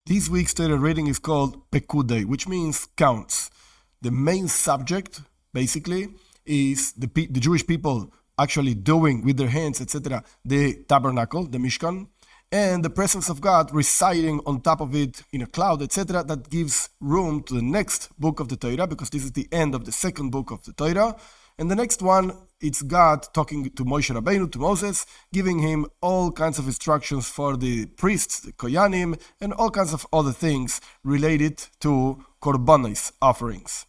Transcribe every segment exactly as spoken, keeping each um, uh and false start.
This week's Torah reading is called Pekudei, which means counts. The main subject, basically, is the, the Jewish people actually doing with their hands, et cetera, the tabernacle, the Mishkan, and the presence of God residing on top of it in a cloud, et cetera. That gives room to the next book of the Torah, because this is the end of the second book of the Torah. And the next one, it's God talking to Moshe Rabbeinu, to Moses, giving him all kinds of instructions for the priests, the Koyanim, and all kinds of other things related to Korbanos, offerings.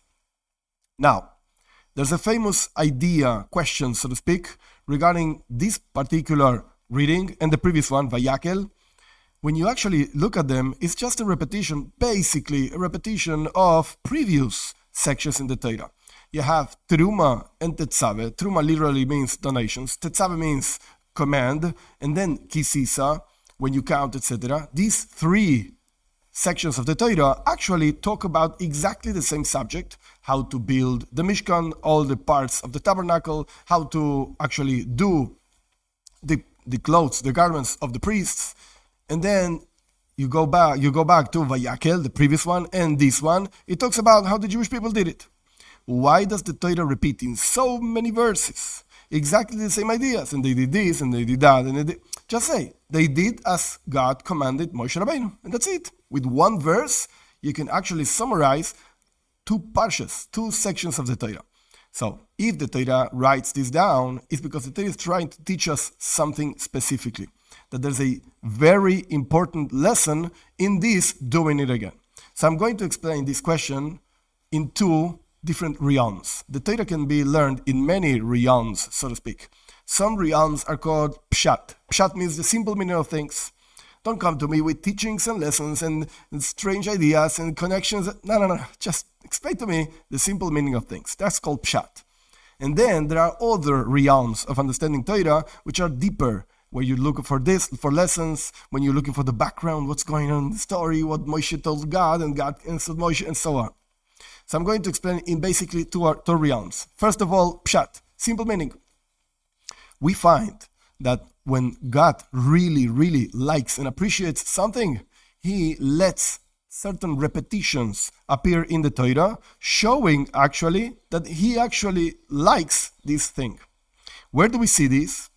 Now, there's a famous idea, question, so to speak, regarding this particular reading and the previous one, Vayakel. When you actually look at them, it's just a repetition, basically a repetition of previous sections in the Torah. You have Teruma and Tetzave. Teruma literally means donations. Tetzave means command. And then Kisisa, when you count, et cetera. These three sections of the Torah actually talk about exactly the same subject: how to build the Mishkan, all the parts of the tabernacle, how to actually do the, the clothes, the garments of the priests. And then you go back, you go back to Vayakel, the previous one, and this one. It talks about how the Jewish people did it. Why does the Torah repeat in so many verses exactly the same ideas? And they did this, and they did that, and they did... Just say, they did as God commanded Moshe Rabbeinu, and that's it. With one verse, you can actually summarize two parshas, two sections of the Torah. So, if the Torah writes this down, it's because the Torah is trying to teach us something specifically. That there's a very important lesson in this doing it again. So I'm going to explain this question in two different realms. The Torah can be learned in many realms, so to speak. Some realms are called pshat. Pshat means the simple meaning of things. Don't come to me with teachings and lessons and, and strange ideas and connections. No, no, no. Just explain to me the simple meaning of things. That's called pshat. And then there are other realms of understanding Torah which are deeper, where you look for this, for lessons, when you're looking for the background, what's going on in the story, what Moshe told God, and God answered Moshe, and so on. So I'm going to explain in basically two, two realms. First of all, pshat, simple meaning. We find that when God really, really likes and appreciates something, He lets certain repetitions appear in the Torah, showing actually that He actually likes this thing. Where do we see this?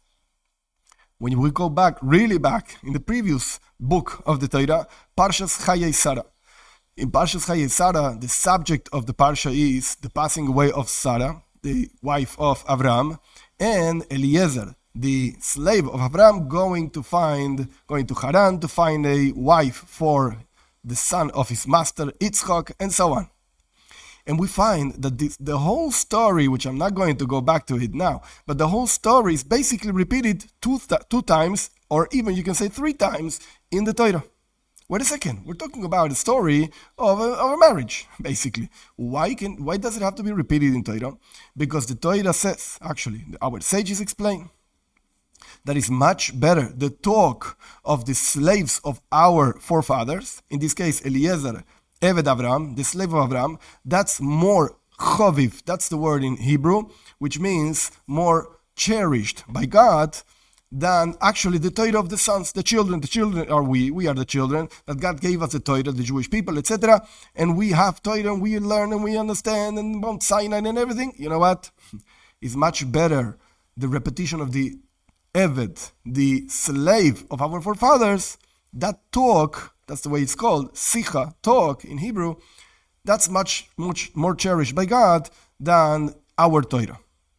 When we go back, really back, in the previous book of the Torah, Parshas Chayei Sarah. In Parshas Chayei Sarah, the subject of the Parsha is the passing away of Sarah, the wife of Avram, and Eliezer, the slave of Avram, going to find, going to Haran to find a wife for the son of his master, Yitzchak, and so on. And we find that this, the whole story, which I'm not going to go back to it now, but the whole story is basically repeated two, th- two times, or even you can say three times, in the Torah. Wait a second, we're talking about a story of a, of a marriage, basically. Why can why does it have to be repeated in Torah? Because the Torah says, actually, our sages explain, that is much better the talk of the slaves of our forefathers, in this case Eliezer, Eved Avram, the slave of Avram, that's more choviv, that's the word in Hebrew, which means more cherished by God than actually the Torah of the sons, the children. The children are we, we are the children, that God gave us the Torah, the Jewish people, et cetera. And we have Torah, and we learn, and we understand, and Mount Sinai and everything. You know what? It's much better the repetition of the Eved, the slave of our forefathers, that talk, that's the way it's called, Sicha, talk in Hebrew, that's much, much more cherished by God than our Torah.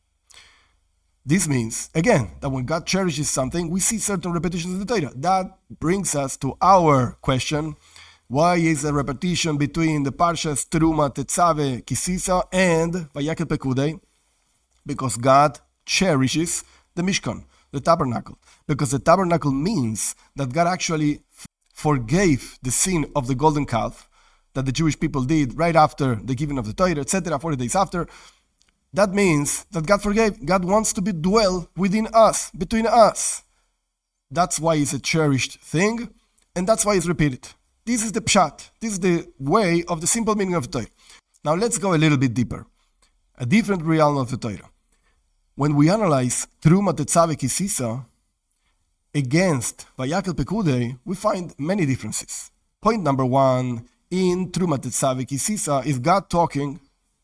This means, again, that when God cherishes something, we see certain repetitions in the Torah. That brings us to our question: why is a repetition between the Parshas Teruma, Tetzave, Kisisa, and Vayakel Pekudei? Because God cherishes the Mishkan, the tabernacle. Because the tabernacle means that God actually forgave the sin of the golden calf that the Jewish people did right after the giving of the Torah, et cetera, forty days after. That means that God forgave. God wants to be dwell within us, between us. That's why it's a cherished thing, and that's why it's repeated. This is the pshat. This is the way of the simple meaning of the Torah. Now let's go a little bit deeper. A different realm of the Torah. When we analyze Teruma, Tetzave, Kisisa against Vayakel Pekudei, we find many differences. Point number one, in Trumat Tetzaveh Ki Sisa, is God talking,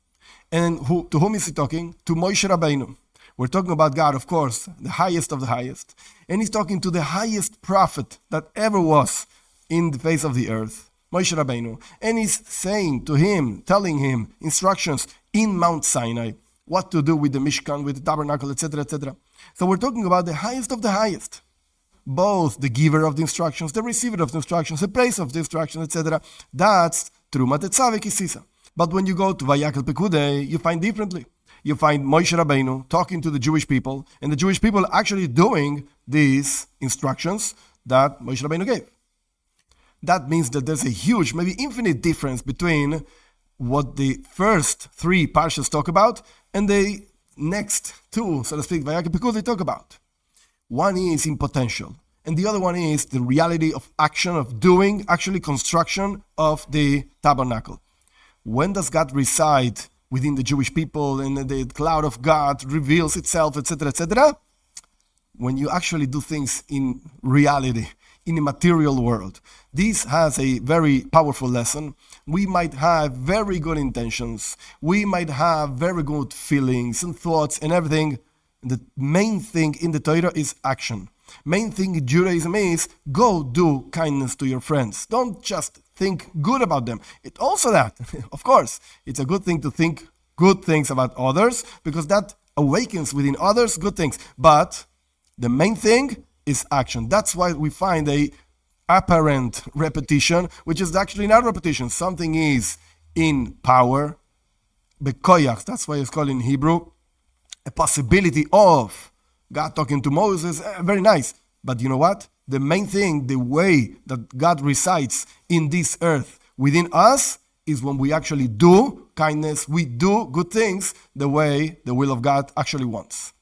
and who, to whom is he talking? To Moshe Rabbeinu. We're talking about God, of course, the highest of the highest. And he's talking to the highest prophet that ever was in the face of the earth, Moshe Rabbeinu. And he's saying to him, telling him instructions in Mount Sinai, what to do with the Mishkan, with the tabernacle, et cetera, et cetera. So we're talking about the highest of the highest. Both the giver of the instructions, the receiver of the instructions, the place of the instructions, et cetera. That's Trumat Tetzaveh Ki Sisa. But when you go to Vayakel Pekudei, you find differently. You find Moshe Rabbeinu talking to the Jewish people, and the Jewish people actually doing these instructions that Moshe Rabbeinu gave. That means that there's a huge, maybe infinite difference between what the first three parshas talk about and the next two, so to speak, Vayakel Pekudei talk about. One is in potential, and the other one is the reality of action, of doing, actually construction of the tabernacle. When does God reside within the Jewish people, and the cloud of God reveals itself, et cetera, et cetera? When you actually do things in reality, in a material world. This has a very powerful lesson. We might have very good intentions. We might have very good feelings and thoughts and everything. The main thing in the Torah is action. Main thing in Judaism is go do kindness to your friends. Don't just think good about them. It also that, of course, it's a good thing to think good things about others because that awakens within others good things. But the main thing is action. That's why we find a apparent repetition, which is actually not repetition. Something is in power, bekoyach, that's why it's called in Hebrew, a possibility of God talking to Moses, uh, very nice. But you know what? The main thing, the way that God resides in this earth within us is when we actually do kindness, we do good things the way the will of God actually wants.